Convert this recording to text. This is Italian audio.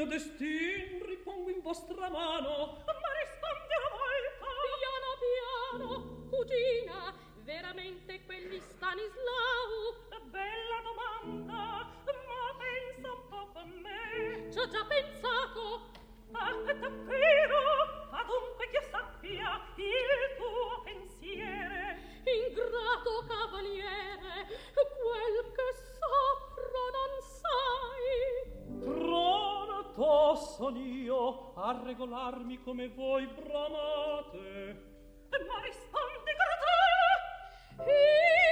mio destin ripongo in vostra mano. Ma rispondi una volta. Piano piano, cugina, veramente quegli Stanislau? Bella domanda, ma pensa un po' con me. Ci ho già pensato. Ah, davvero? Adunque che sappia il tuo pensiere. Ingrato cavaliere, quel che soffro non sai. Pronto son io a regolarmi come voi bramate. Ma rispondi, coraggio!